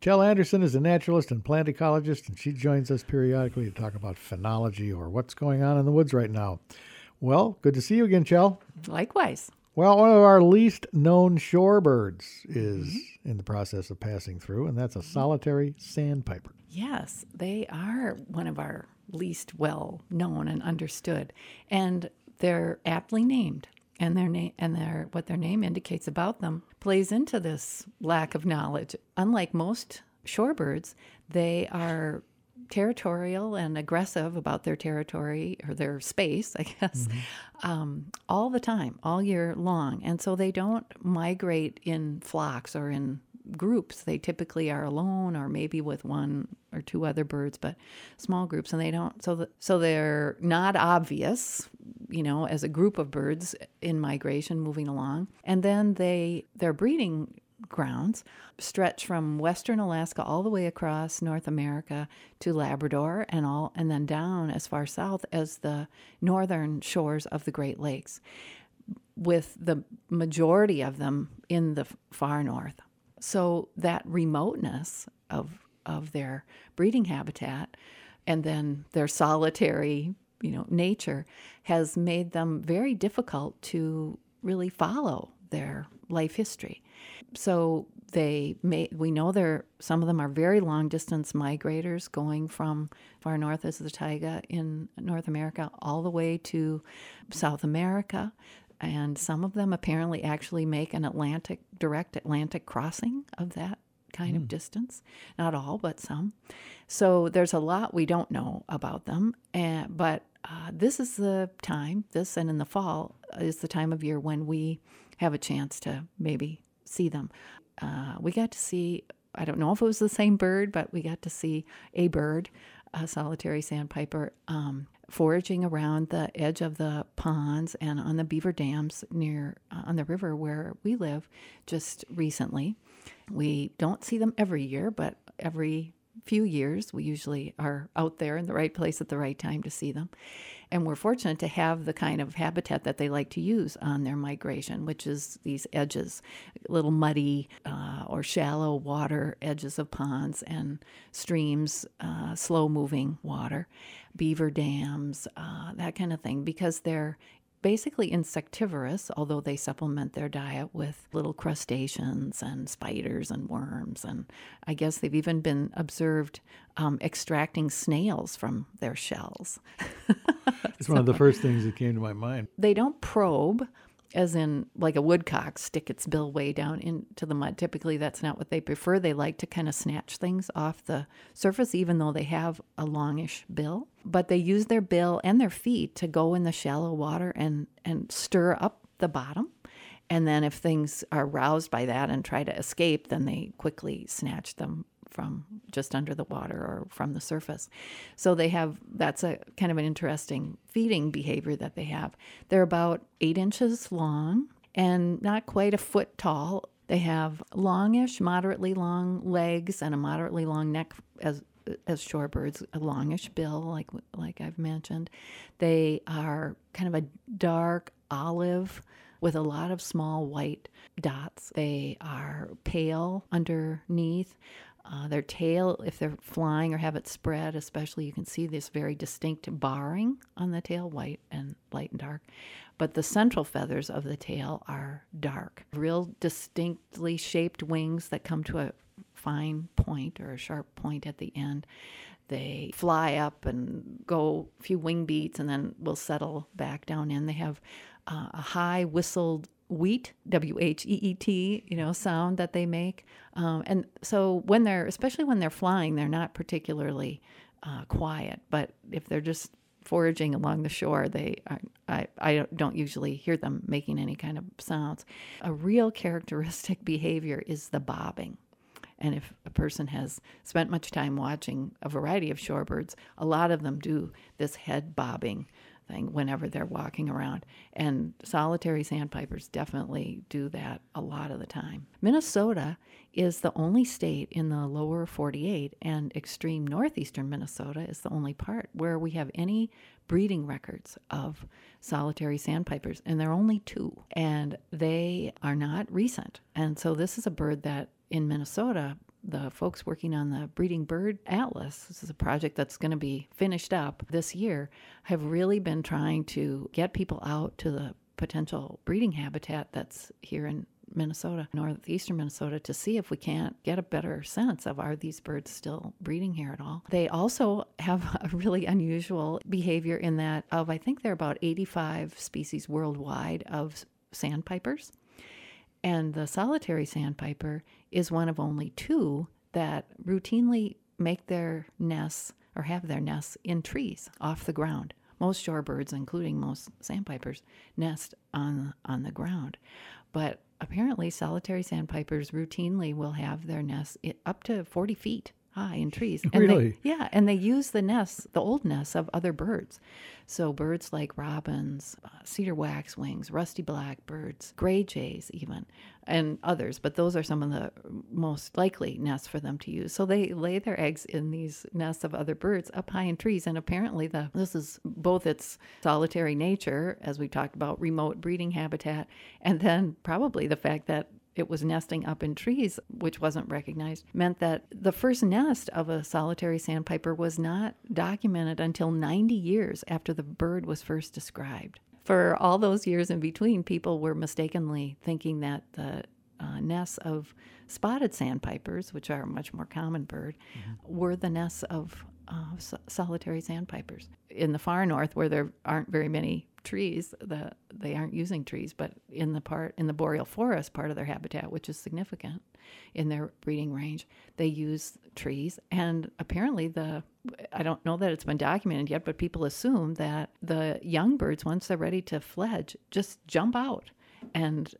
Chell Anderson is a naturalist and plant ecologist, and she joins us periodically to talk about phenology or what's going on in the woods right now. Well, good to see you again, Chell. Likewise. Well, one of our least known shorebirds is in the process of passing through, and that's a solitary sandpiper. Yes, they are one of our least well known and understood, and they're aptly named. And what their name indicates about them plays into this lack of knowledge. Unlike most shorebirds, they are territorial and aggressive about their territory or their space, I guess, all the time, all year long. And so they don't migrate in flocks or in groups. They typically are alone or maybe with one or two other birds, but small groups. And they don't, so they're not obvious, as a group of birds in migration moving along. And then their breeding grounds stretch from western Alaska all the way across North America to Labrador and then down as far south as the northern shores of the Great Lakes, with the majority of them in the far north. So that remoteness of their breeding habitat and then their solitary nature has made them very difficult to really follow their life history. So we know some of them are very long distance migrators going from far north as the taiga in North America all the way to South America. And some of them apparently actually make an direct Atlantic crossing of that kind of distance. Not all, but some. So there's a lot we don't know about them. But this is the time, and in the fall is the time of year when we have a chance to maybe see them. We got to see, I don't know if it was the same bird, but we got to see a bird, a solitary sandpiper, foraging around the edge of the ponds and on the beaver dams near on the river where we live just recently. We don't see them every year, but every few years we usually are out there in the right place at the right time to see them. And we're fortunate to have the kind of habitat that they like to use on their migration, which is these edges, little muddy or shallow water edges of ponds and streams, slow-moving water, beaver dams, that kind of thing, because they're basically insectivorous, although they supplement their diet with little crustaceans and spiders and worms. And I guess they've even been observed extracting snails from their shells. It's one of the first things that came to my mind. They don't probe, as in like a woodcock, stick its bill way down into the mud. Typically, that's not what they prefer. They like to kind of snatch things off the surface, even though they have a longish bill. But they use their bill and their feet to go in the shallow water and stir up the bottom. And then if things are roused by that and try to escape, then they quickly snatch them from just under the water or from the surface. So that's a kind of an interesting feeding behavior that they have. They're about 8 inches long and not quite a foot tall. They have longish, moderately long legs and a moderately long neck as shorebirds, a longish bill, like I've mentioned. They are kind of a dark olive with a lot of small white dots. They are pale underneath. Their tail, if they're flying or have it spread, especially, you can see this very distinct barring on the tail, white and light and dark. But the central feathers of the tail are dark. Real distinctly shaped wings that come to a fine point or a sharp point at the end. They fly up and go a few wing beats and then will settle back down in. They have a high whistled wheat, W-H-E-E-T, sound that they make. And so especially when they're flying, they're not particularly quiet. But if they're just foraging along the shore, I don't usually hear them making any kind of sounds. A real characteristic behavior is the bobbing. And if a person has spent much time watching a variety of shorebirds, a lot of them do this head bobbing thing whenever they're walking around. And solitary sandpipers definitely do that a lot of the time. Minnesota is the only state in the lower 48, and extreme northeastern Minnesota is the only part where we have any breeding records of solitary sandpipers, and there are only 2, and they are not recent. And so this is a bird that in Minnesota the folks working on the Breeding Bird Atlas, this is a project that's going to be finished up this year, have really been trying to get people out to the potential breeding habitat that's here in Minnesota, northeastern Minnesota, to see if we can't get a better sense of, are these birds still breeding here at all. They also have a really unusual behavior in that I think there are about 85 species worldwide of sandpipers. And the solitary sandpiper is one of only 2 that routinely make their nests or have their nests in trees off the ground. Most shorebirds, including most sandpipers, nest on the ground. But apparently solitary sandpipers routinely will have their nests up to 40 feet high in trees. And Really? and they use the nests, the old nests of other birds. So birds like robins, cedar waxwings, rusty blackbirds, gray jays even, and others. But those are some of the most likely nests for them to use. So they lay their eggs in these nests of other birds up high in trees. And apparently this is both its solitary nature, as we talked about, remote breeding habitat, and then probably the fact that it was nesting up in trees, which wasn't recognized, meant that the first nest of a solitary sandpiper was not documented until 90 years after the bird was first described. For all those years in between, people were mistakenly thinking that the nests of spotted sandpipers, which are a much more common bird, were the nests of solitary sandpipers. In the far north, where there aren't very many trees, they aren't using trees, but in the boreal forest part of their habitat, which is significant in their breeding range, they use trees. And apparently I don't know that it's been documented yet, but people assume that the young birds, once they're ready to fledge, just jump out and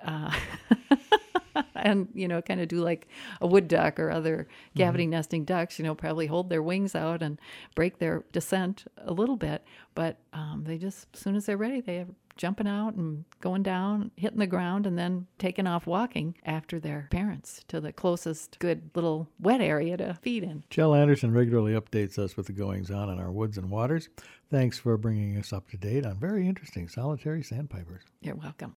and, kind of do like a wood duck or other cavity nesting ducks, probably hold their wings out and break their descent a little bit. But they just, as soon as they're ready, they are jumping out and going down, hitting the ground, and then taking off walking after their parents to the closest good little wet area to feed in. Jill Anderson regularly updates us with the goings-on in our woods and waters. Thanks for bringing us up to date on very interesting solitary sandpipers. You're welcome.